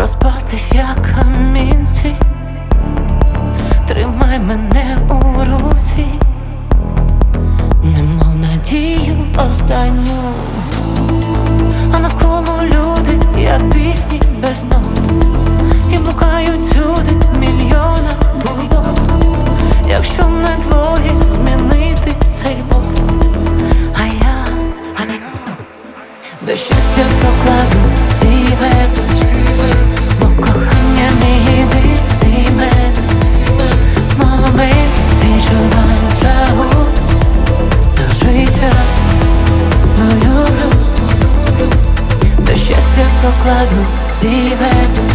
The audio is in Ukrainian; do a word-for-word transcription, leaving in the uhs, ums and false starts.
розпастись, як камінці. Тримай мене у руці, немов надію останню. А навколо люди, як пісні без нот, і блукають сюди в мільйонах турбот. Якщо не твоє змінити цей бот, а я, а я до щастя прокладу свій вебеч, бо кохання мій єдиний метод. Мабуть, відчуваю жагу до життя, но люблю. До щастя прокладу свій вебеч.